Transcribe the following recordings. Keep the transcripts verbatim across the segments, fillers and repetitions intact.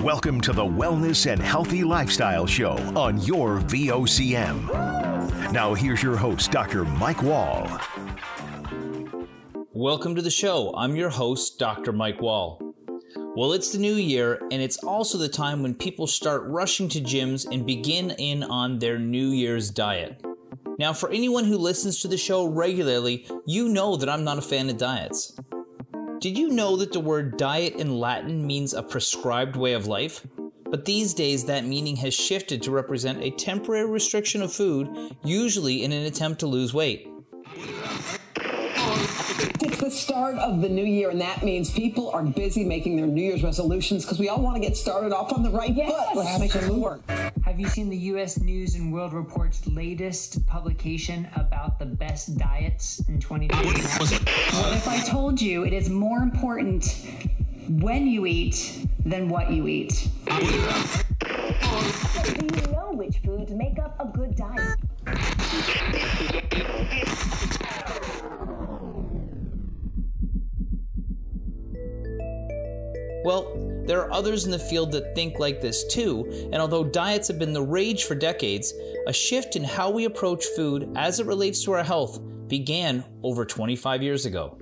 Welcome to the Wellness and Healthy Lifestyle Show on your V O C M. Now here's your host, Doctor Mike Wall. Welcome to the show. I'm your host, Doctor Mike Wall. Well, it's the new year, and it's also the time when people start rushing to gyms and begin in on their New Year's diet. Now, for anyone who listens to the show regularly, you know that I'm not a fan of diets. Did you know that the word diet in Latin means a prescribed way of life? But these days, that meaning has shifted to represent a temporary restriction of food, usually in an attempt to lose weight. It's the start of the new year, and that means people are busy making their New Year's resolutions because we all want to get started off on the right yes. foot. Let's make it work. Have you seen the U S News and World Report's latest publication about the best diets in twenty twenty? What if I told you it is more important when you eat than what you eat? Do you know which foods make up a good diet? Well, there are others in the field that think like this too, and although diets have been the rage for decades, a shift in how we approach food as it relates to our health began over twenty-five years ago.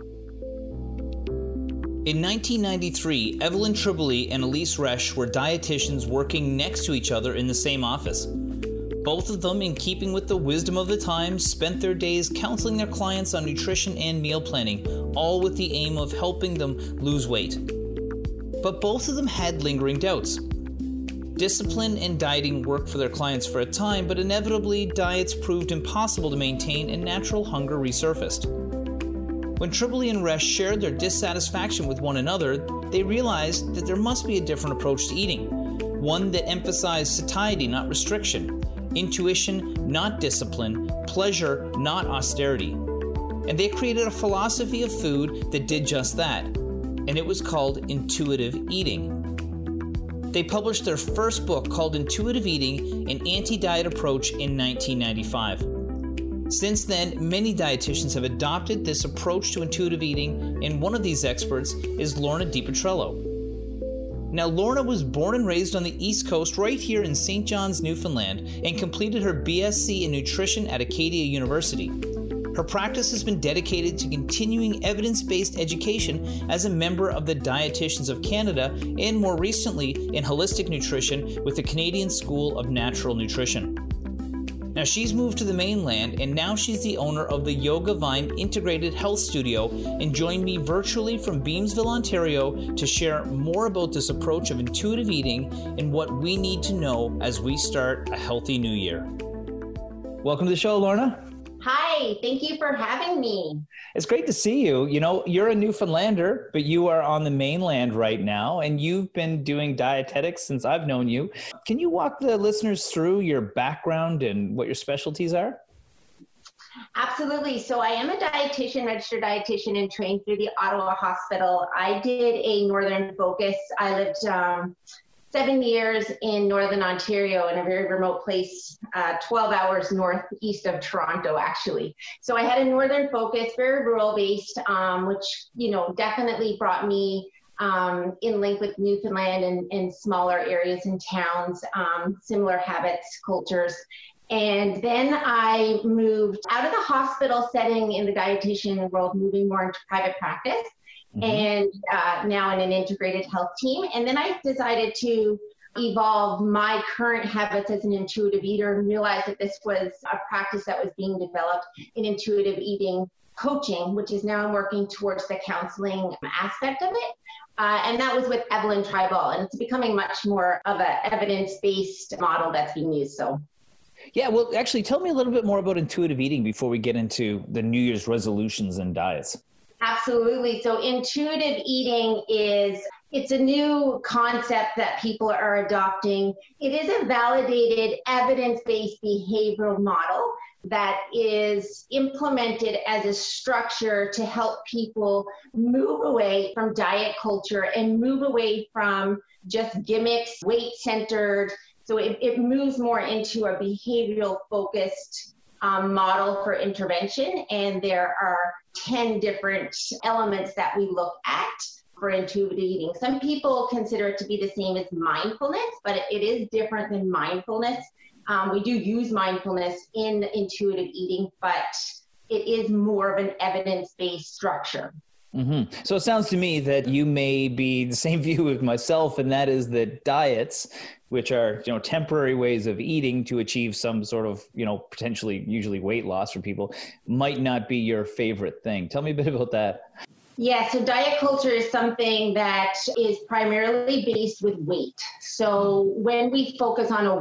In nineteen ninety-three, Evelyn Tribole and Elise Resch were dietitians working next to each other in the same office. Both of them, in keeping with the wisdom of the times, spent their days counseling their clients on nutrition and meal planning, all with the aim of helping them lose weight. But both of them had lingering doubts. Discipline and dieting worked for their clients for a time, but inevitably diets proved impossible to maintain and natural hunger resurfaced. When Tribole and Resch shared their dissatisfaction with one another, they realized that there must be a different approach to eating, one that emphasized satiety, not restriction, intuition, not discipline, pleasure, not austerity. And they created a philosophy of food that did just that. And it was called intuitive eating. They published their first book called Intuitive Eating, an Anti-Diet Approach in nineteen ninety-five. Since then, many dietitians have adopted this approach to intuitive eating, and one of these experts is Lorna DiPetrello. Now, Lorna was born and raised on the East Coast right here in Saint John's, Newfoundland, and completed her B S c in nutrition at Acadia University. Her practice has been dedicated to continuing evidence-based education as a member of the Dietitians of Canada and more recently in holistic nutrition with the Canadian School of Natural Nutrition. Now she's moved to the mainland and now she's the owner of the Yoga Vine Integrated Health Studio and joined me virtually from Beamsville, Ontario to share more about this approach of intuitive eating and what we need to know as we start a healthy new year. Welcome to the show, Lorna. Hi, thank you for having me. It's great to see you. You know, you're a Newfoundlander, but you are on the mainland right now, and you've been doing dietetics since I've known you. Can you walk the listeners through your background and what your specialties are? Absolutely. So I am a dietitian, registered dietitian, and trained through the Ottawa Hospital. I did a Northern focus. I lived um, seven years in Northern Ontario in a very remote place, uh, twelve hours northeast of Toronto, actually. So I had a Northern focus, very rural based, um, which, you know, definitely brought me um, in link with Newfoundland and, and smaller areas and towns, um, similar habits, cultures. And then I moved out of the hospital setting in the dietitian world, moving more into private practice. Mm-hmm. And uh, now in an integrated health team. And then I decided to evolve my current habits as an intuitive eater and realize that this was a practice that was being developed in intuitive eating coaching, which is now I'm working towards the counseling aspect of it. Uh, and that was with Evelyn Tribole. And it's becoming much more of an evidence-based model that's being used. So. Yeah, well, actually, tell me a little bit more about intuitive eating before we get into the New Year's resolutions and diets. Absolutely. So intuitive eating is, it's a new concept that people are adopting. It is a validated evidence-based behavioral model that is implemented as a structure to help people move away from diet culture and move away from just gimmicks, weight-centered. So it, it moves more into a behavioral focused um, model for intervention. And there are ten different elements that we look at for intuitive eating. Some people consider it to be the same as mindfulness, but it, it is different than mindfulness. Um, we do use mindfulness in intuitive eating, but it is more of an evidence-based structure. Mm-hmm. So it sounds to me that you may be the same view with myself, and that is that diets, which are, you know, temporary ways of eating to achieve some sort of, you know, potentially usually weight loss for people, might not be your favorite thing. Tell me a bit about that. Yeah, so diet culture is something that is primarily based with weight. So when we focus on a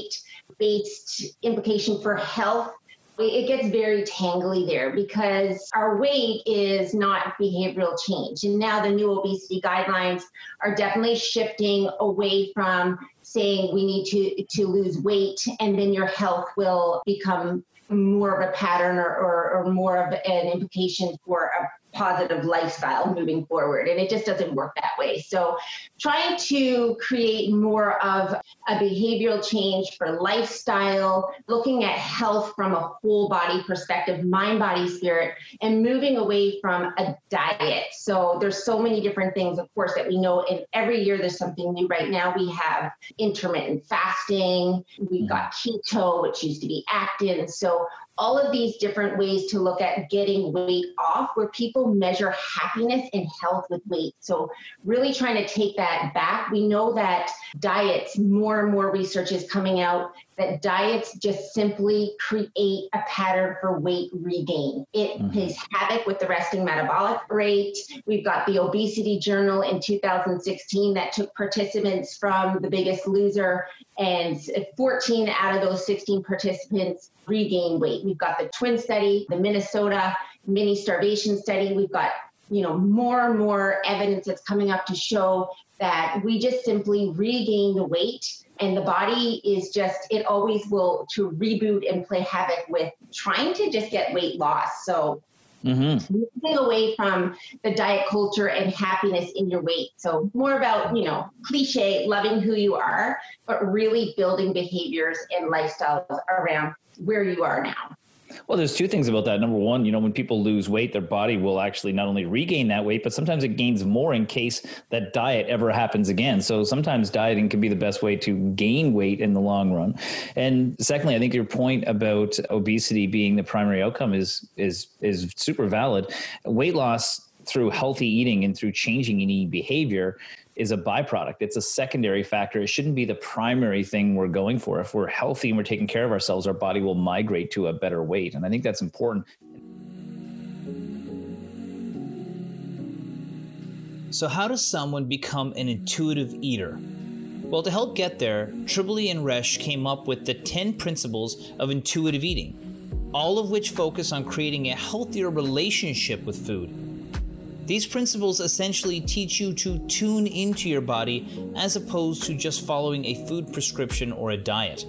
weight-based implication for health, it gets very tangly there because our weight is not behavioral change. And now the new obesity guidelines are definitely shifting away from saying we need to, to lose weight and then your health will become more of a pattern or, or, or more of an implication for a positive lifestyle moving forward. And it just doesn't work that way. So trying to create more of a behavioral change for lifestyle, looking at health from a whole body perspective, mind, body, spirit, and moving away from a diet. So there's so many different things, of course, that we know. And every year there's something new. Right now we have intermittent fasting. We've got keto, which used to be Atkins. So all of these different ways to look at getting weight off, where people measure happiness and health with weight. So really trying to take that back. We know that diets, more and more research is coming out that diets just simply create a pattern for weight regain. It mm-hmm. plays havoc with the resting metabolic rate. We've got the Obesity Journal in two thousand sixteen that took participants from The Biggest Loser, and fourteen out of those sixteen participants regained weight. We've got the twin study, the Minnesota mini starvation study. We've got, you know, more and more evidence that's coming up to show that we just simply regain the weight, and the body is just, it always will to reboot and play havoc with trying to just get weight loss. So mm-hmm. moving away from the diet culture and happiness in your weight. So more about, you know, cliche, loving who you are, but really building behaviors and lifestyles around where you are now. Well, there's two things about that. Number one, you know, when people lose weight, their body will actually not only regain that weight, but sometimes it gains more in case that diet ever happens again. So sometimes dieting can be the best way to gain weight in the long run. And secondly, I think your point about obesity being the primary outcome is is is super valid. Weight loss through healthy eating and through changing eating behavior is a byproduct. It's a secondary factor. It shouldn't be the primary thing we're going for. If we're healthy and we're taking care of ourselves, our body will migrate to a better weight. And I think that's important. So how does someone become an intuitive eater? Well, to help get there, Tribole and Resch came up with the ten principles of intuitive eating, all of which focus on creating a healthier relationship with food. These principles essentially teach you to tune into your body as opposed to just following a food prescription or a diet.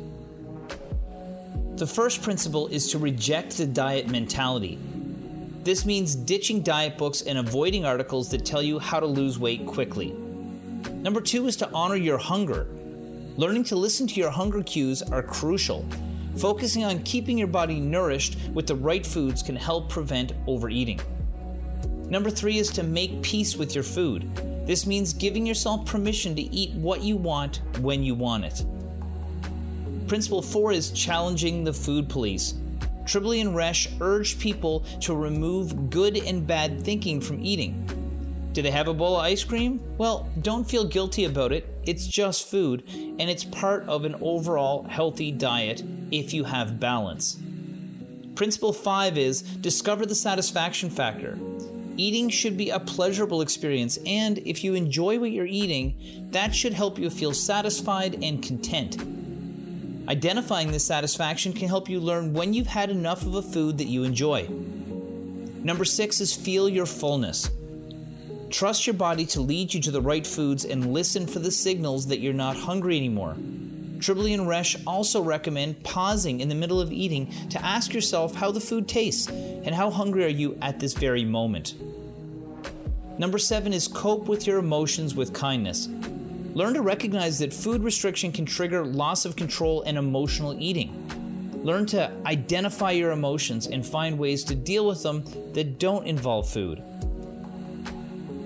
The first principle is to reject the diet mentality. This means ditching diet books and avoiding articles that tell you how to lose weight quickly. Number two is to honor your hunger. Learning to listen to your hunger cues are crucial. Focusing on keeping your body nourished with the right foods can help prevent overeating. Number three is to make peace with your food. This means giving yourself permission to eat what you want when you want it. Principle four is challenging the food police. Tribole and Resch urge people to remove good and bad thinking from eating. Do they have a bowl of ice cream? Well, don't feel guilty about it. It's just food, and it's part of an overall healthy diet if you have balance. Principle five is discover the satisfaction factor. Eating should be a pleasurable experience, and if you enjoy what you're eating, that should help you feel satisfied and content. Identifying this satisfaction can help you learn when you've had enough of a food that you enjoy. Number six is feel your fullness. Trust your body to lead you to the right foods and listen for the signals that you're not hungry anymore. Tribole and Resch also recommend pausing in the middle of eating to ask yourself how the food tastes and how hungry are you at this very moment. Number seven is cope with your emotions with kindness. Learn to recognize that food restriction can trigger loss of control and emotional eating. Learn to identify your emotions and find ways to deal with them that don't involve food.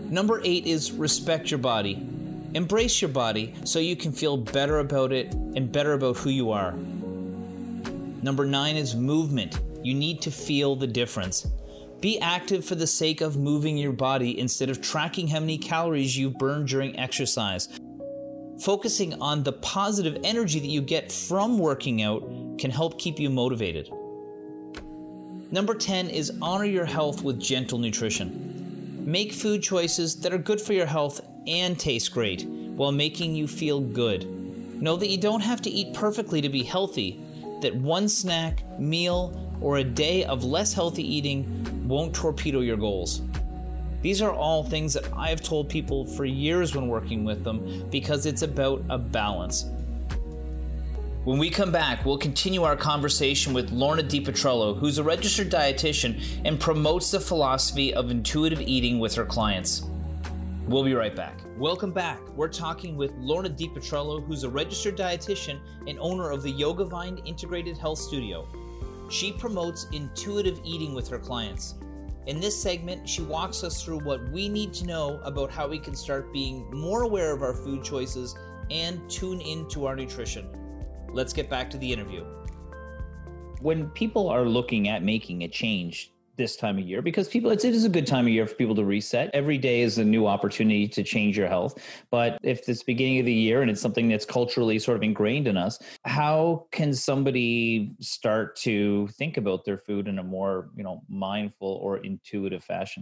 Number eight is respect your body. Embrace your body so you can feel better about it and better about who you are. Number nine is movement. You need to feel the difference. Be active for the sake of moving your body instead of tracking how many calories you've burned during exercise. Focusing on the positive energy that you get from working out can help keep you motivated. Number ten is honor your health with gentle nutrition. Make food choices that are good for your health and taste great while making you feel good. Know that you don't have to eat perfectly to be healthy, that one snack, meal, or a day of less healthy eating won't torpedo your goals. These are all things that I have told people for years when working with them because it's about a balance. When we come back, we'll continue our conversation with Lorna DiPetrello, who's a registered dietitian and promotes the philosophy of intuitive eating with her clients. We'll be right back. Welcome back. We're talking with Lorna DiPetrello, who's a registered dietitian and owner of the Yogavine Integrated Health Studio. She promotes intuitive eating with her clients. In this segment, she walks us through what we need to know about how we can start being more aware of our food choices and tune into our nutrition. Let's get back to the interview. When people are looking at making a change this time of year, because people, it's, it is a good time of year for people to reset. Every day is a new opportunity to change your health. But if it's beginning of the year and it's something that's culturally sort of ingrained in us, how can somebody start to think about their food in a more, you know, mindful or intuitive fashion?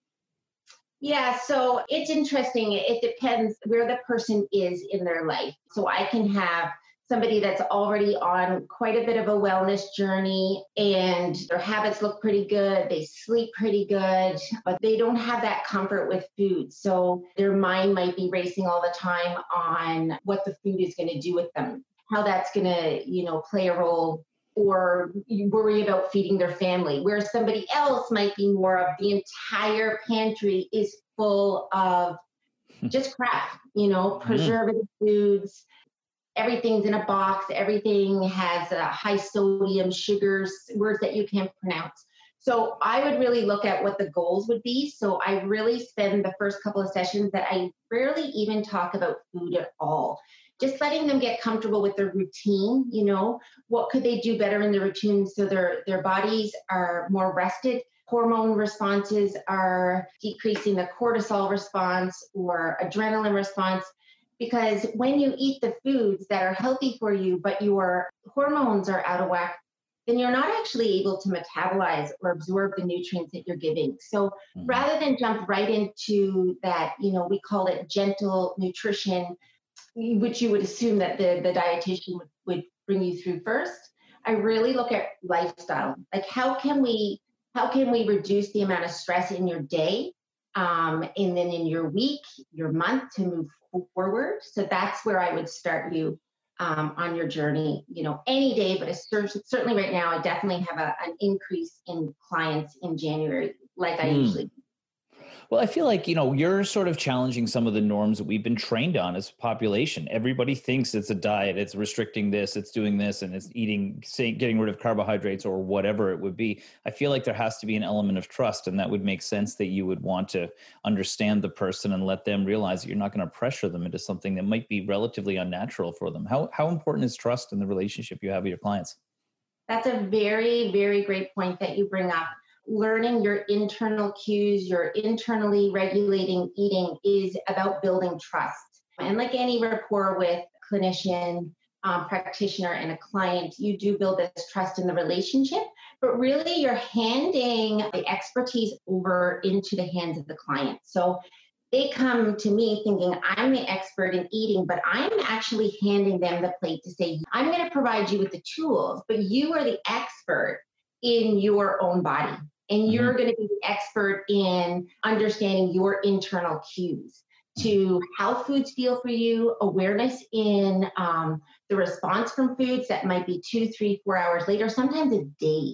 Yeah, so it's interesting. It depends where the person is in their life. So I can have somebody that's already on quite a bit of a wellness journey and their habits look pretty good, they sleep pretty good, but they don't have that comfort with food. So their mind might be racing all the time on what the food is going to do with them, how that's going to, you know, play a role, or you worry about feeding their family, where somebody else might be more of the entire pantry is full of just crap, you know, preservative mm. foods. Everything's in a box. Everything has uh, high sodium, sugars, words that you can't pronounce. So I would really look at what the goals would be. So I really spend the first couple of sessions that I rarely even talk about food at all. Just letting them get comfortable with their routine. You know, what could they do better in the routine so their, their bodies are more rested? Hormone responses are decreasing the cortisol response or adrenaline response. Because when you eat the foods that are healthy for you, but your hormones are out of whack, then you're not actually able to metabolize or absorb the nutrients that you're giving. So mm-hmm. rather than jump right into that, you know, we call it gentle nutrition, which you would assume that the, the dietitian would, would bring you through first, I really look at lifestyle. Like how can we, how can we reduce the amount of stress in your day, um, and then in your week, your month to move forward. So that's where I would start you um, on your journey, you know, any day, but certainly right now, I definitely have a, an increase in clients in January, like I mm. usually do. Well, I feel like, you know, you're sort of challenging some of the norms that we've been trained on as a population. Everybody thinks it's a diet, it's restricting this, it's doing this, and it's eating, say, getting rid of carbohydrates or whatever it would be. I feel like there has to be an element of trust, and that would make sense that you would want to understand the person and let them realize that you're not going to pressure them into something that might be relatively unnatural for them. How how important is trust in the relationship you have with your clients? That's a very, very great point that you bring up. Learning your internal cues, your internally regulating eating is about building trust. And like any rapport with clinician, um, practitioner, and a client, you do build this trust in the relationship, but really you're handing the expertise over into the hands of the client. So they come to me thinking I'm the expert in eating, but I'm actually handing them the plate to say, I'm going to provide you with the tools, but you are the expert in your own body. And you're mm-hmm. going to be the expert in understanding your internal cues to how foods feel for you, awareness in um, the response from foods that might be two, three, four hours later, sometimes it's days.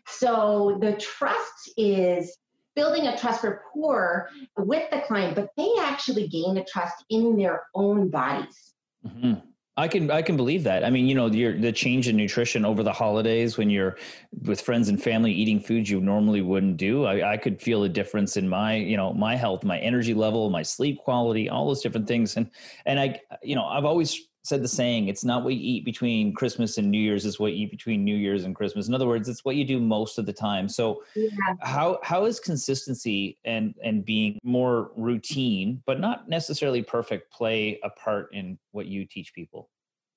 So the trust is building a trust rapport with the client, but they actually gain a trust in their own bodies. Mm-hmm. I can I can believe that. I mean, you know, your, the change in nutrition over the holidays when you're with friends and family eating foods you normally wouldn't do. I, I could feel a difference in my, you know, my health, my energy level, my sleep quality, all those different things. And and I, you know, I've always said the saying, it's not what you eat between Christmas and New Year's, it's what you eat between New Year's and Christmas. In other words, it's what you do most of the time. So yeah. how how is consistency and and being more routine, but not necessarily perfect, play a part in what you teach people?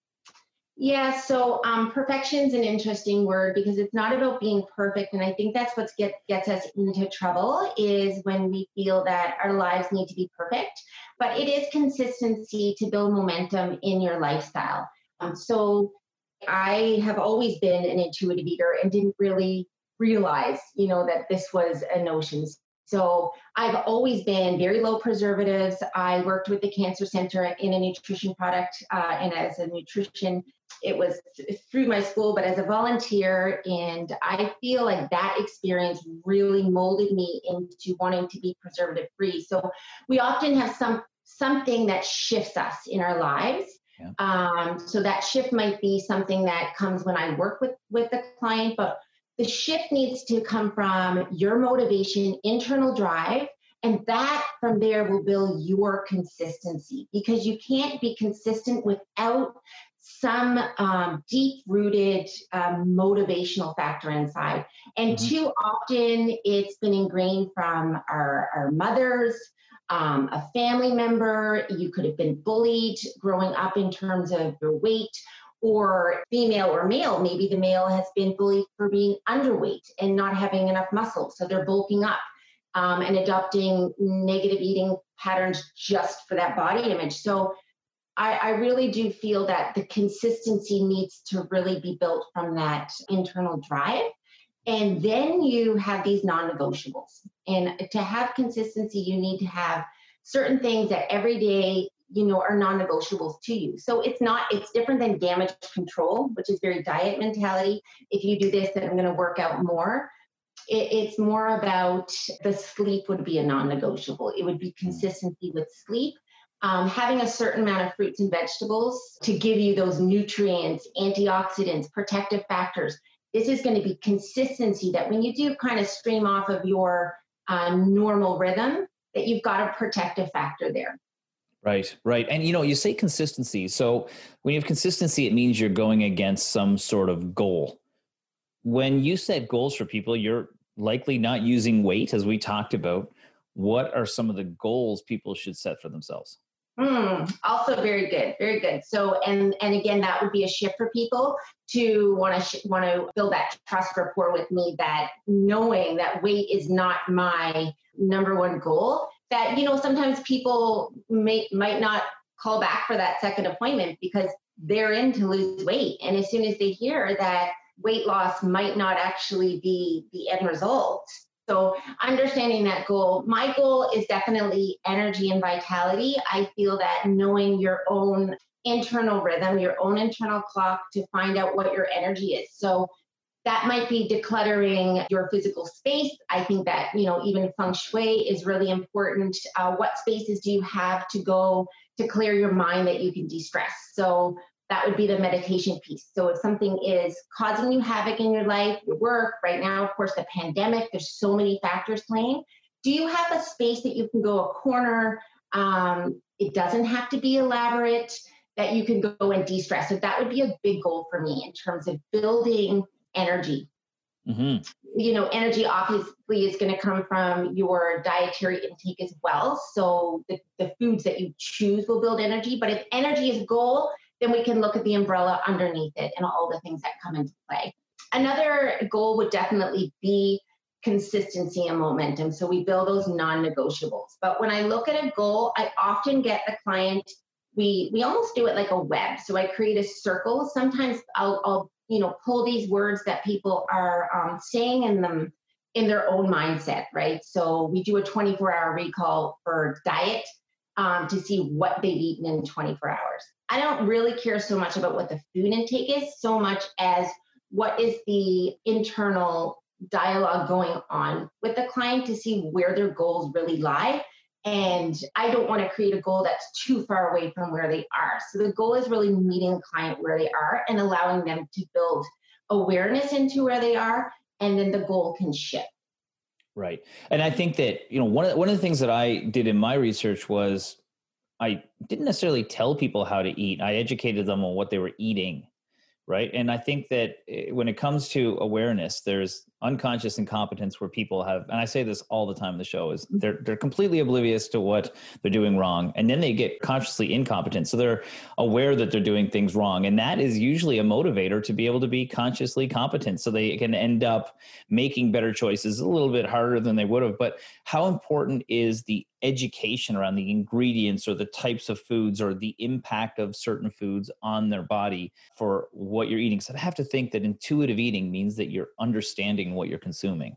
Yeah, so um, perfection is an interesting word because it's not about being perfect. And I think that's what get, gets us into trouble is when we feel that our lives need to be perfect. But it is consistency to build momentum in your lifestyle. Um, so I have always been an intuitive eater and didn't really realize, you know, that this was a notion. So I've always been very low preservatives. I worked with the Cancer Center in a nutrition product uh, and as a nutrition, it was through my school, but as a volunteer. And I feel like that experience really molded me into wanting to be preservative free. So we often have some something that shifts us in our lives. Yeah. Um, so that shift might be something that comes when I work with, with the client, but the shift needs to come from your motivation, internal drive, and that from there will build your consistency because you can't be consistent without some um, deep-rooted um, motivational factor inside. And mm-hmm. too often it's been ingrained from our, our mothers, um, a family member. You could have been bullied growing up in terms of your weight, or female or male. Maybe the male has been bullied for being underweight and not having enough muscle. So they're bulking up um, and adopting negative eating patterns just for that body image. So I, I really do feel that the consistency needs to really be built from that internal drive. And then you have these non-negotiables. And to have consistency, you need to have certain things that every day, you know, are non-negotiables to you. So it's not, it's different than damage control, which is very diet mentality. If you do this, then I'm going to work out more. It, it's more about the sleep would be a non-negotiable. It would be consistency with sleep. Um, having a certain amount of fruits and vegetables to give you those nutrients, antioxidants, protective factors. This is going to be consistency that when you do kind of stream off of your uh, normal rhythm, that you've got a protective factor there. Right, right. And, you know, you say consistency. So when you have consistency, it means you're going against some sort of goal. When you set goals for people, you're likely not using weight, as we talked about. What are some of the goals people should set for themselves? Mm, also very good, very good. So, and and again, that would be a shift for people to want to sh- want to build that trust rapport with me, that knowing that weight is not my number one goal, that, you know, sometimes people may, might not call back for that second appointment because they're in to lose weight. And as soon as they hear that weight loss might not actually be the end result, so understanding that goal, my goal is definitely energy and vitality. I feel that knowing your own internal rhythm, your own internal clock to find out what your energy is. So that might be decluttering your physical space. I think that, you know, even feng shui is really important. Uh, what spaces do you have to go to clear your mind that you can de-stress? So that would be the meditation piece. So if something is causing you havoc in your life, your work, right now, of course, the pandemic, there's so many factors playing. Do you have a space that you can go a corner? Um, it doesn't have to be elaborate, that you can go and de-stress. So that would be a big goal for me in terms of building energy. Mm-hmm. You know, energy obviously is going to come from your dietary intake as well. So the, the foods that you choose will build energy. But if energy is a goal, then we can look at the umbrella underneath it and all the things that come into play. Another goal would definitely be consistency and momentum. So we build those non-negotiables. But when I look at a goal, I often get the client, we we almost do it like a web. So I create a circle. Sometimes I'll, I'll you know, pull these words that people are um, saying in them in their own mindset, right? So we do a twenty-four hour recall for diet um, to see what they've eaten in twenty-four hours. I don't really care so much about what the food intake is, so much as what is the internal dialogue going on with the client to see where their goals really lie. And I don't want to create a goal that's too far away from where they are. So the goal is really meeting the client where they are and allowing them to build awareness into where they are, and then the goal can shift. Right. And I think that, you know, one of the, one of the things that I did in my research was I didn't necessarily tell people how to eat. I educated them on what they were eating. Right. And I think that when it comes to awareness, there's unconscious incompetence where people have, and I say this all the time in the show, is they're they're completely oblivious to what they're doing wrong. And then they get consciously incompetent. So they're aware that they're doing things wrong. And that is usually a motivator to be able to be consciously competent. So they can end up making better choices a little bit harder than they would have. But how important is the education around the ingredients or the types of foods or the impact of certain foods on their body for what you're eating? So I have to think that intuitive eating means that you're understanding what you're consuming.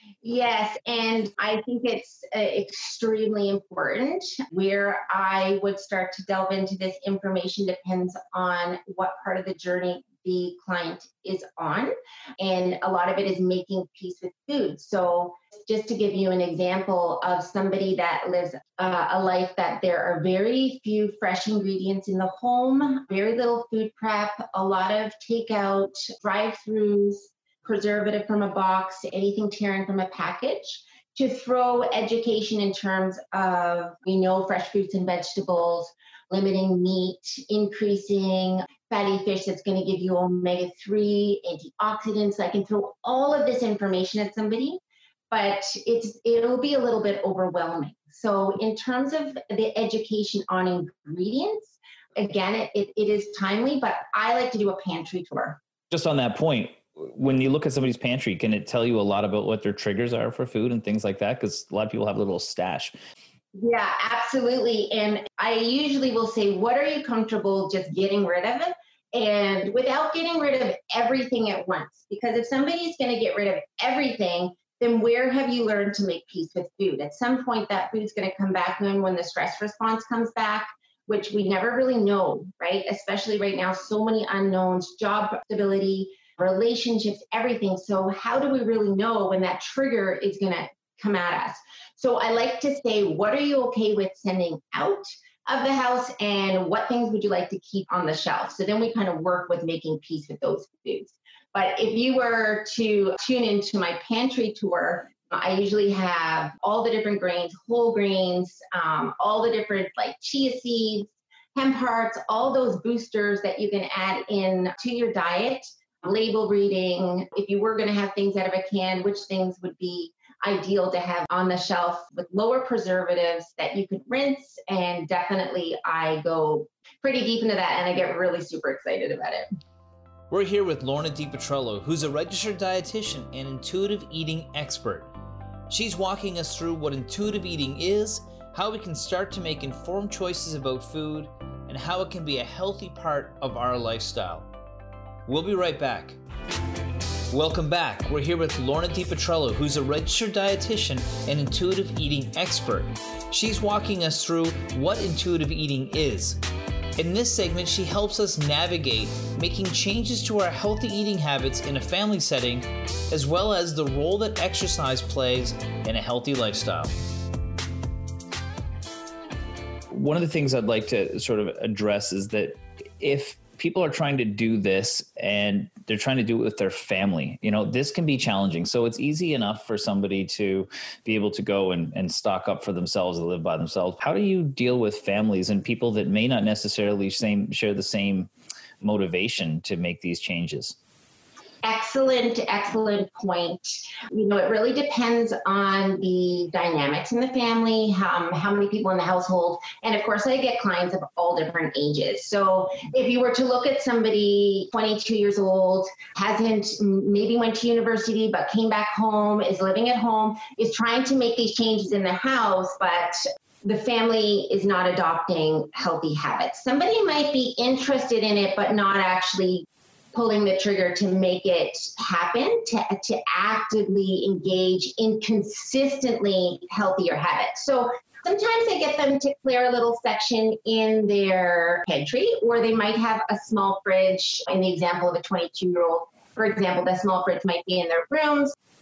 Yes, and I think it's uh, extremely important. Where I would start to delve into this information depends on what part of the journey the client is on. And a lot of it is making peace with food. So just to give you an example of somebody that lives uh, a life that there are very few fresh ingredients in the home, very little food prep, a lot of takeout, drive-throughs, preservative from a box, anything tearing from a package, to throw education in terms of, we know, fresh fruits and vegetables, limiting meat, increasing fatty fish that's going to give you omega three, antioxidants. I can throw all of this information at somebody, but it's it'll be a little bit overwhelming. So in terms of the education on ingredients, again, it, it, it is timely, but I like to do a pantry tour. Just on that point, when you look at somebody's pantry, can it tell you a lot about what their triggers are for food and things like that? Because a lot of people have a little stash. Yeah, absolutely. And I usually will say, what are you comfortable just getting rid of it? And without getting rid of everything at once, because if somebody's going to get rid of everything, then where have you learned to make peace with food? At some point, that food's going to come back in when the stress response comes back, which we never really know, right? Especially right now, so many unknowns, job stability, relationships, everything. So how do we really know when that trigger is going to come at us? So I like to say, what are you okay with sending out of the house, and what things would you like to keep on the shelf? So then we kind of work with making peace with those foods. But if you were to tune into my pantry tour, I usually have all the different grains, whole grains, um, all the different like chia seeds, hemp hearts, all those boosters that you can add in to your diet. Label reading, if you were going to have things out of a can, which things would be ideal to have on the shelf with lower preservatives that you could rinse. And definitely I go pretty deep into that, and I get really super excited about it. We're here with Lorna DiPetrello, who's a registered dietitian and intuitive eating expert. She's walking us through what intuitive eating is, how we can start to make informed choices about food, and how it can be a healthy part of our lifestyle. We'll be right back. Welcome back. We're here with Lorna DiPetrello, who's a registered dietitian and intuitive eating expert. She's walking us through what intuitive eating is. In this segment, she helps us navigate making changes to our healthy eating habits in a family setting, as well as the role that exercise plays in a healthy lifestyle. One of the things I'd like to sort of address is that if people are trying to do this and they're trying to do it with their family, you know, this can be challenging. So it's easy enough for somebody to be able to go and, and stock up for themselves and live by themselves. How do you deal with families and people that may not necessarily same, share the same motivation to make these changes? Excellent, excellent point. You know, it really depends on the dynamics in the family, how, how many people in the household. And of course, I get clients of all different ages. So if you were to look at somebody twenty-two years old, hasn't maybe went to university, but came back home, is living at home, is trying to make these changes in the house, but the family is not adopting healthy habits. Somebody might be interested in it, but not actually pulling the trigger to make it happen, to, to actively engage in consistently healthier habits. So sometimes I get them to clear a little section in their pantry, or they might have a small fridge. In the example of a twenty-two-year-old, for example, the small fridge might be in their rooms.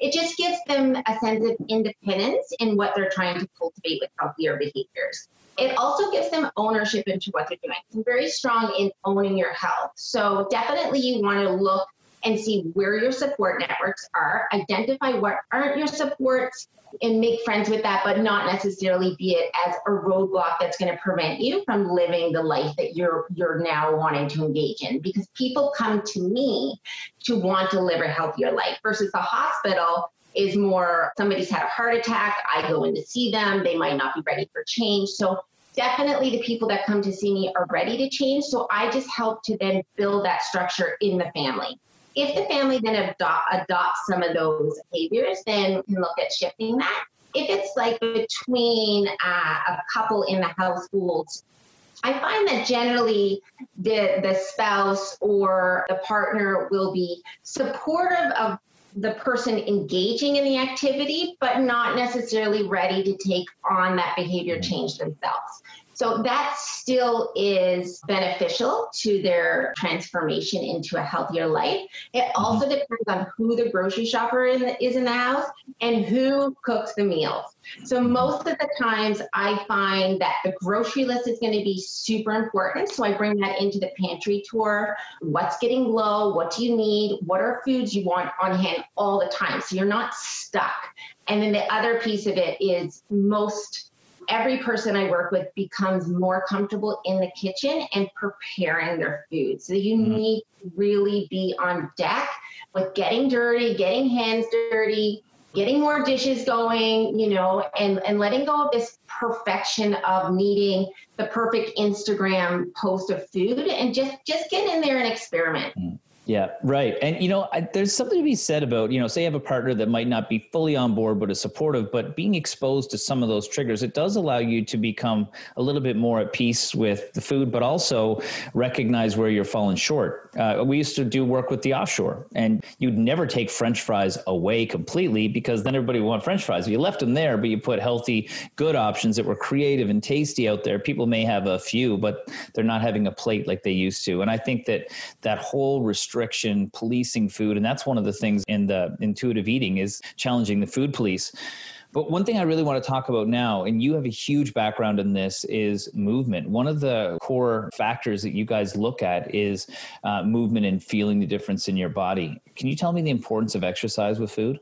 it just gives them a sense of independence in what they're trying to cultivate with healthier behaviors. It also gives them ownership into what they're doing. I'm very strong in owning your health. So definitely you want to look and see where your support networks are, identify what aren't your supports, and make friends with that, but not necessarily be it as a roadblock that's going to prevent you from living the life that you're you're now wanting to engage in. Because people come to me to want to live a healthier life versus the hospital is more somebody's had a heart attack. I go in to see them. They might not be ready for change. So definitely the people that come to see me are ready to change. So I just help to then build that structure in the family. If the family then adopt, adopts some of those behaviors, then we can look at shifting that. If it's like between uh, a couple in the households, I find that generally the, the spouse or the partner will be supportive of the person engaging in the activity, but not necessarily ready to take on that behavior change themselves. So that still is beneficial to their transformation into a healthier life. It also depends on who the grocery shopper in the, is in the house and who cooks the meals. So most of the times I find that the grocery list is going to be super important. So I bring that into the pantry tour. What's getting low? What do you need? What are foods you want on hand all the time? So you're not stuck. And then the other piece of it is most every person I work with becomes more comfortable in the kitchen and preparing their food. So you mm-hmm. need to really be on deck with getting dirty, getting hands dirty, getting more dishes going, you know, and, and letting go of this perfection of needing the perfect Instagram post of food and just, just get in there and experiment. Mm. Yeah, right. And, you know, I, there's something to be said about, you know, say you have a partner that might not be fully on board, but is supportive, but being exposed to some of those triggers, it does allow you to become a little bit more at peace with the food, but also recognize where you're falling short. Uh, we used to do work with the offshore, and you'd never take French fries away completely because then everybody would want French fries. You left them there, but you put healthy, good options that were creative and tasty out there. People may have a few, but they're not having a plate like they used to. And I think that that whole restriction restriction, policing food. And that's one of the things in the intuitive eating is challenging the food police. But one thing I really want to talk about now, and you have a huge background in this, is movement. One of the core factors that you guys look at is uh, movement and feeling the difference in your body. Can you tell me the importance of exercise with food?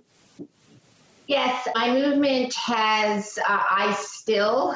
Yes, my movement has, uh, I still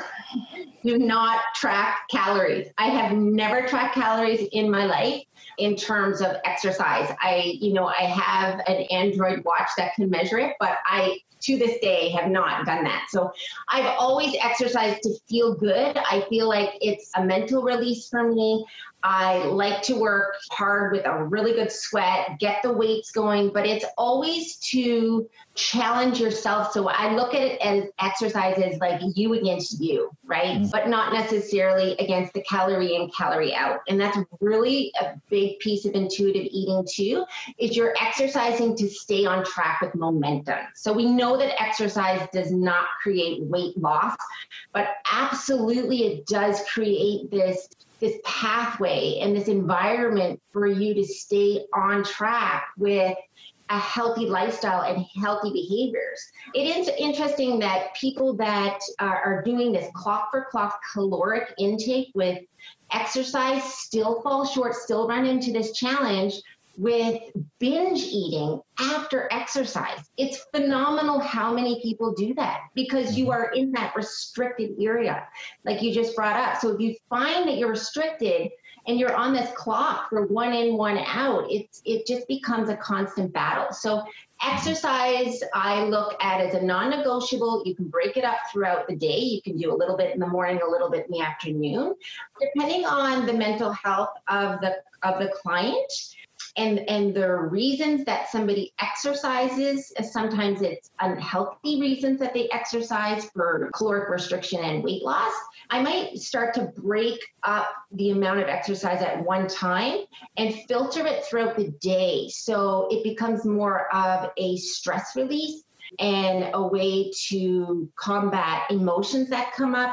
do not track calories. I have never tracked calories in my life in terms of exercise. I, you know, I have an Android watch that can measure it, but I, to this day, have not done that. So I've always exercised to feel good. I feel like it's a mental release for me. I like to work hard with a really good sweat, get the weights going, but it's always to challenge yourself. So I look at it as exercise as like you against you, right? Mm-hmm. But not necessarily against the calorie in, calorie out. And that's really a big piece of intuitive eating too, is you're exercising to stay on track with momentum. So we know that exercise does not create weight loss, but absolutely it does create this this pathway and this environment for you to stay on track with a healthy lifestyle and healthy behaviors. It is interesting that people that are, are doing this clock for clock caloric intake with exercise still fall short, still run into this challenge with binge eating after exercise. It's phenomenal how many people do that because you are in that restricted area, like you just brought up. So if you find that you're restricted and you're on this clock for one in, one out, it's, it just becomes a constant battle. So exercise, I look at as a non-negotiable. You can break it up throughout the day. You can do a little bit in the morning, a little bit in the afternoon, depending on the mental health of the, of the client. And and the reasons that somebody exercises, sometimes it's unhealthy reasons that they exercise for caloric restriction and weight loss. I might start to break up the amount of exercise at one time and filter it throughout the day. So it becomes more of a stress release and a way to combat emotions that come up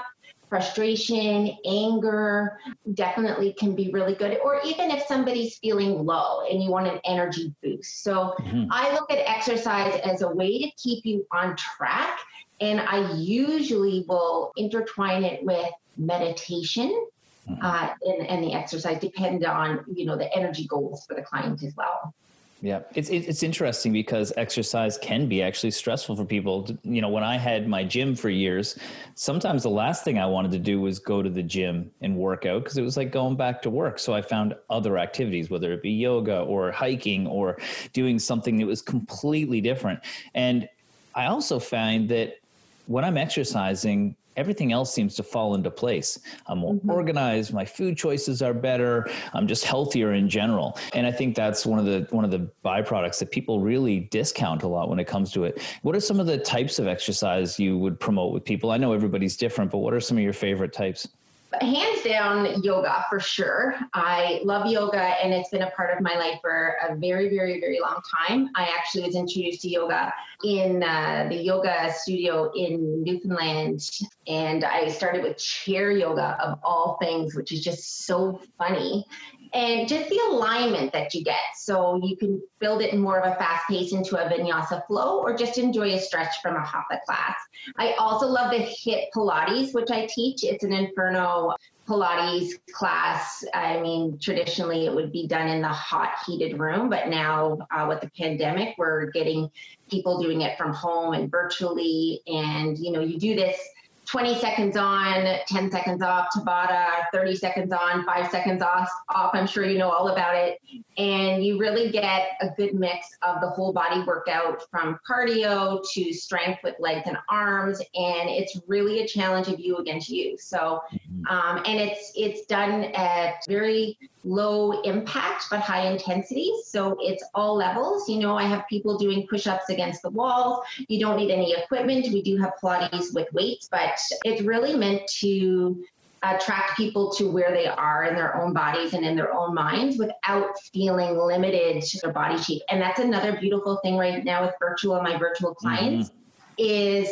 frustration, anger definitely can be really good. Or even if somebody's feeling low and you want an energy boost. So mm-hmm. I look at exercise as a way to keep you on track. And I usually will intertwine it with meditation mm-hmm. uh, and, and the exercise, depend on, you know, the energy goals for the client as well. Yeah, it's it's interesting because exercise can be actually stressful for people. You know, when I had my gym for years, sometimes the last thing I wanted to do was go to the gym and work out because it was like going back to work. So I found other activities, whether it be yoga or hiking or doing something that was completely different. And I also find that when I'm exercising, everything else seems to fall into place. I'm more mm-hmm. organized. My food choices are better. I'm just healthier in general. And I think that's one of the one of the byproducts that people really discount a lot when it comes to it. What are some of the types of exercise you would promote with people? I know everybody's different, but what are some of your favorite types? Hands down, yoga for sure. I love yoga, and it's been a part of my life for a very, very, very long time. I actually was introduced to yoga in uh, the yoga studio in Newfoundland, and I started with chair yoga of all things, which is just so funny. And just the alignment that you get. So you can build it in more of a fast pace into a vinyasa flow, or just enjoy a stretch from a hatha class. I also love the HIIT Pilates, which I teach. It's an Inferno Pilates class. I mean, traditionally it would be done in the hot, heated room, but now uh, with the pandemic, we're getting people doing it from home and virtually. And, you know, you do this twenty seconds on, ten seconds off, Tabata, thirty seconds on, five seconds off, off. I'm sure you know all about it. And you really get a good mix of the whole body workout, from cardio to strength with legs and arms. And it's really a challenge of you against you. So, um, and it's, it's done at very low impact, but high intensity. So it's all levels. You know, I have people doing push-ups against the wall. You don't need any equipment. We do have Pilates with weights, but it's really meant to attract people to where they are in their own bodies and in their own minds without feeling limited to their body shape. And that's another beautiful thing right now with virtual, my virtual clients, mm-hmm. is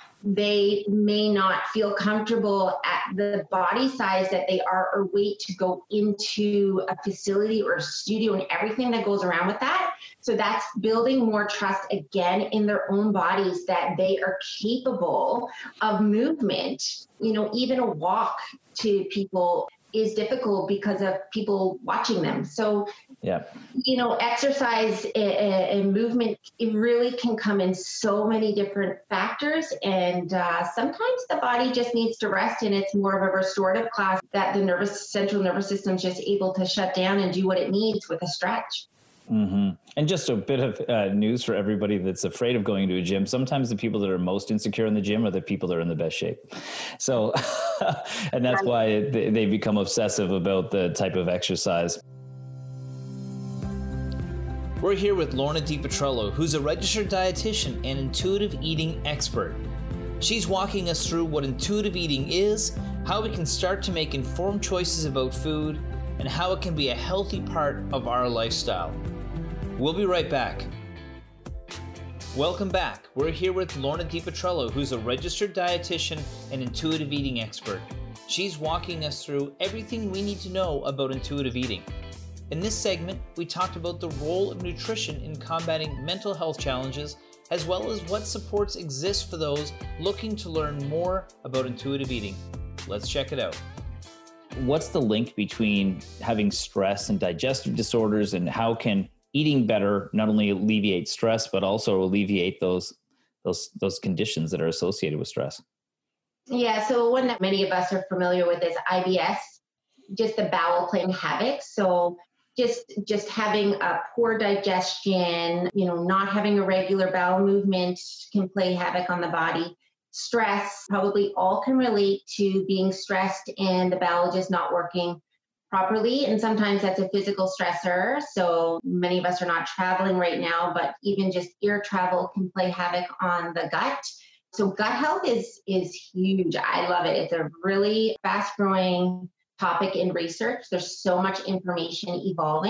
they may not feel comfortable at the body size that they are or weight to go into a facility or a studio and everything that goes around with that. So that's building more trust again in their own bodies, that they are capable of movement. You know, even a walk to people is difficult because of people watching them. So, yeah, you know, exercise and movement, it really can come in so many different factors. And uh, sometimes the body just needs to rest, and it's more of a restorative class that the nervous central nervous system is just able to shut down and do what it needs with a stretch. Mm-hmm. And just a bit of uh, news for everybody that's afraid of going to a gym. Sometimes the people that are most insecure in the gym are the people that are in the best shape. So, and that's why they, they become obsessive about the type of exercise. We're here with Lorna DiPetrello, who's a registered dietitian and intuitive eating expert. She's walking us through what intuitive eating is, how we can start to make informed choices about food, and how it can be a healthy part of our lifestyle. We'll be right back. Welcome back. We're here with Lorna DiPetrello, who's a registered dietitian and intuitive eating expert. She's walking us through everything we need to know about intuitive eating. In this segment, we talked about the role of nutrition in combating mental health challenges, as well as what supports exist for those looking to learn more about intuitive eating. Let's check it out. What's the link between having stress and digestive disorders, and how can eating better not only alleviate stress, but also alleviate those those those conditions that are associated with stress? Yeah, so one that many of us are familiar with is I B S, just the bowel playing havoc. So just just having a poor digestion, you know, not having a regular bowel movement can play havoc on the body. Stress probably all can relate to being stressed and the bowel just not working properly. And sometimes that's a physical stressor. So many of us are not traveling right now, but even just air travel can play havoc on the gut. So gut health is, is huge. I love it. It's a really fast growing topic in research. There's so much information evolving.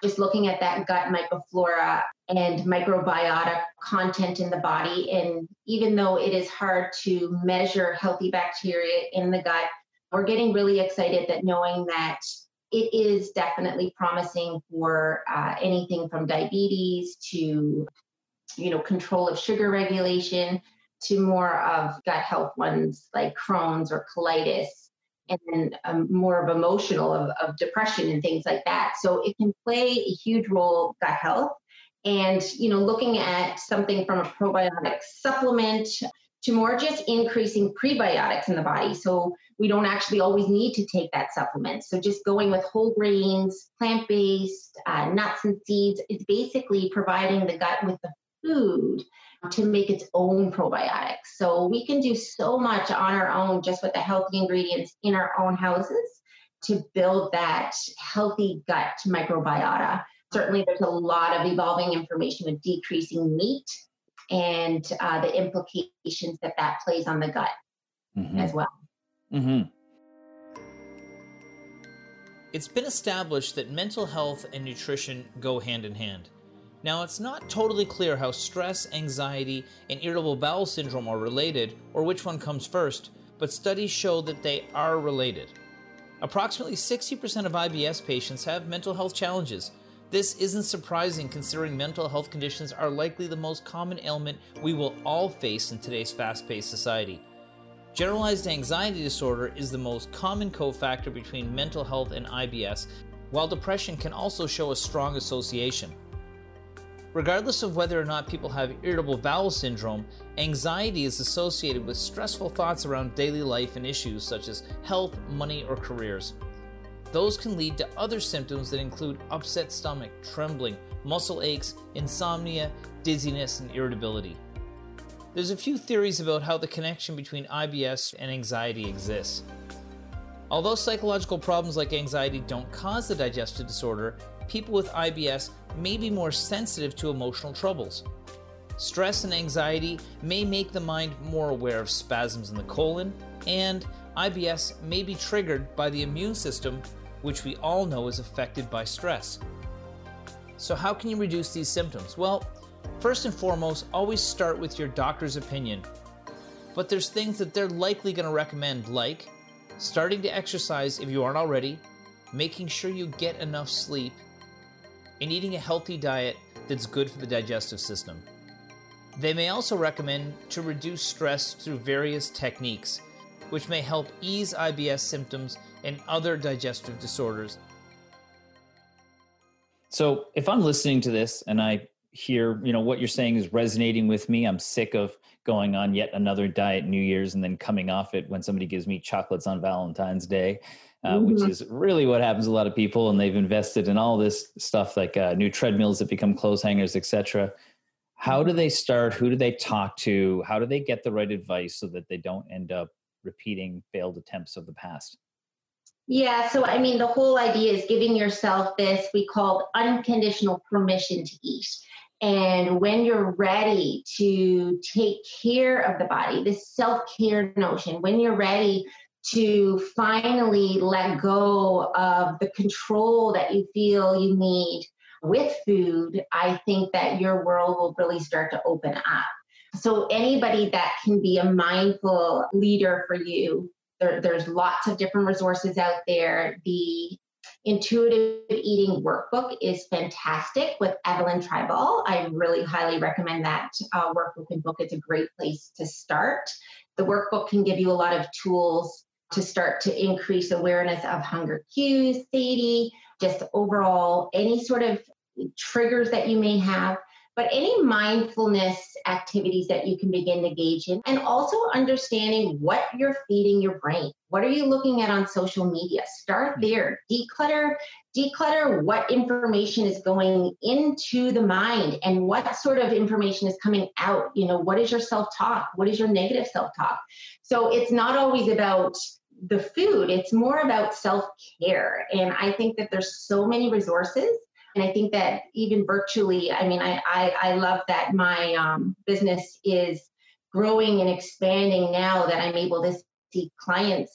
just looking at that gut microflora and microbiota content in the body. And even though it is hard to measure healthy bacteria in the gut, we're getting really excited that knowing that it is definitely promising for uh, anything from diabetes to, you know, control of sugar regulation to more of gut health ones like Crohn's or colitis, and then um, more of emotional of, of depression and things like that. So it can play a huge role gut health. And, you know, looking at something from a probiotic supplement to more just increasing prebiotics in the body. So we don't actually always need to take that supplement. So just going with whole grains, plant-based, uh, nuts and seeds is basically providing the gut with the food to make its own probiotics. So we can do so much on our own just with the healthy ingredients in our own houses to build that healthy gut microbiota. Certainly there's a lot of evolving information with decreasing meat and uh, the implications that that plays on the gut mm-hmm. as well. Mm-hmm. It's been established that mental health and nutrition go hand in hand. Now, it's not totally clear how stress, anxiety, and irritable bowel syndrome are related, or which one comes first, but studies show that they are related. Approximately sixty percent of I B S patients have mental health challenges. This isn't surprising considering mental health conditions are likely the most common ailment we will all face in today's fast-paced society. Generalized anxiety disorder is the most common cofactor between mental health and I B S, while depression can also show a strong association. Regardless of whether or not people have irritable bowel syndrome, anxiety is associated with stressful thoughts around daily life and issues such as health, money, or careers. Those can lead to other symptoms that include upset stomach, trembling, muscle aches, insomnia, dizziness, and irritability. There's a few theories about how the connection between I B S and anxiety exists. Although psychological problems like anxiety don't cause the digestive disorder, people with I B S may be more sensitive to emotional troubles. Stress and anxiety may make the mind more aware of spasms in the colon, and I B S may be triggered by the immune system, which we all know is affected by stress. So how can you reduce these symptoms? Well, first and foremost, always start with your doctor's opinion. But there's things that they're likely going to recommend, like starting to exercise if you aren't already, making sure you get enough sleep, and eating a healthy diet that's good for the digestive system. They may also recommend to reduce stress through various techniques, which may help ease I B S symptoms and other digestive disorders. So if I'm listening to this and I hear, you know, what you're saying is resonating with me, I'm sick of going on yet another diet New Year's and then coming off it when somebody gives me chocolates on Valentine's Day. Uh, mm-hmm. Which is really what happens to a lot of people, and they've invested in all this stuff like uh, new treadmills that become clothes hangers, et cetera. How do they start? Who do they talk to? How do they get the right advice so that they don't end up repeating failed attempts of the past? Yeah, so I mean, the whole idea is giving yourself this, we call unconditional permission to eat. And when you're ready to take care of the body, this self-care notion, when you're ready to finally let go of the control that you feel you need with food, I think that your world will really start to open up. So anybody that can be a mindful leader for you, there, there's lots of different resources out there. The Intuitive Eating Workbook is fantastic with Evelyn Tribal. I really highly recommend that uh, workbook and book. It's a great place to start. The workbook can give you a lot of tools to start to increase awareness of hunger cues, satiety, just overall any sort of triggers that you may have, but any mindfulness activities that you can begin to engage in, and also understanding what you're feeding your brain. What are you looking at on social media? Start there. Declutter, declutter what information is going into the mind and what sort of information is coming out. You know, what is your self-talk? What is your negative self-talk? So it's not always about the food, it's more about self-care. And I think that there's so many resources. And I think that even virtually, I mean, I, I, I love that my um, business is growing and expanding now that I'm able to see clients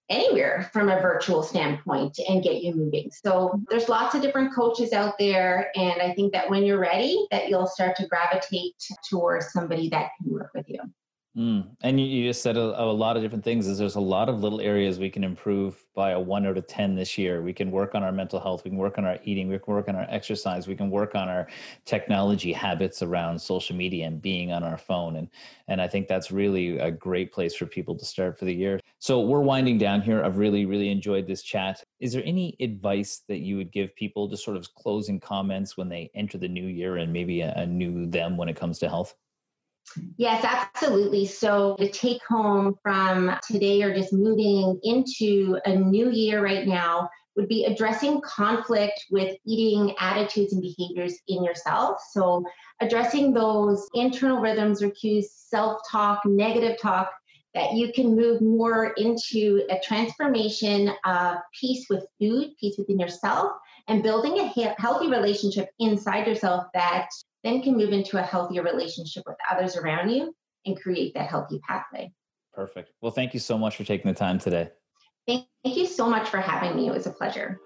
anywhere from a virtual standpoint and get you moving. So there's lots of different coaches out there. And I think that when you're ready, that you'll start to gravitate towards somebody that can work with you. Mm. And you, you just said a, a lot of different things. Is there's a lot of little areas we can improve by a one out of ten this year. We can work on our mental health. We can work on our eating. We can work on our exercise. We can work on our technology habits around social media and being on our phone. And, and I think that's really a great place for people to start for the year. So we're winding down here. I've really, really enjoyed this chat. Is there any advice that you would give people, just sort of closing comments when they enter the new year and maybe a, a new them when it comes to health? Yes, absolutely. So the take home from today or just moving into a new year right now would be addressing conflict with eating attitudes and behaviors in yourself. So addressing those internal rhythms or cues, self-talk, negative talk, that you can move more into a transformation of peace with food, peace within yourself, and building a he- healthy relationship inside yourself that then can move into a healthier relationship with others around you and create that healthy pathway. Perfect. Well, thank you so much for taking the time today. Thank you so much for having me. It was a pleasure.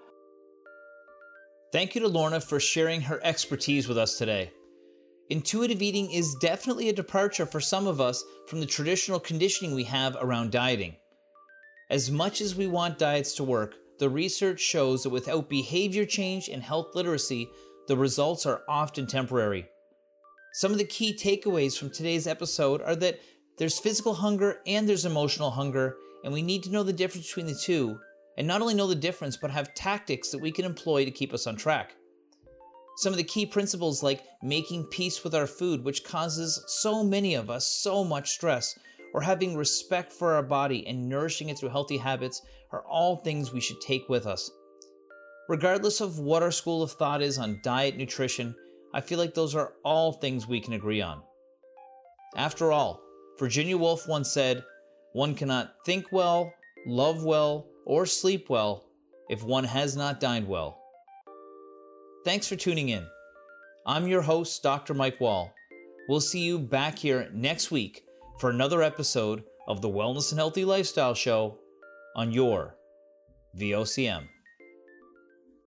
Thank you to Lorna for sharing her expertise with us today. Intuitive eating is definitely a departure for some of us from the traditional conditioning we have around dieting. As much as we want diets to work, the research shows that without behavior change and health literacy, the results are often temporary. Some of the key takeaways from today's episode are that there's physical hunger and there's emotional hunger, and we need to know the difference between the two, and not only know the difference, but have tactics that we can employ to keep us on track. Some of the key principles like making peace with our food, which causes so many of us so much stress, or having respect for our body and nourishing it through healthy habits are all things we should take with us. Regardless of what our school of thought is on diet, nutrition, I feel like those are all things we can agree on. After all, Virginia Woolf once said, "One cannot think well, love well, or sleep well if one has not dined well." Thanks for tuning in. I'm your host, Doctor Mike Wall. We'll see you back here next week for another episode of the Wellness and Healthy Lifestyle Show on your V O C M.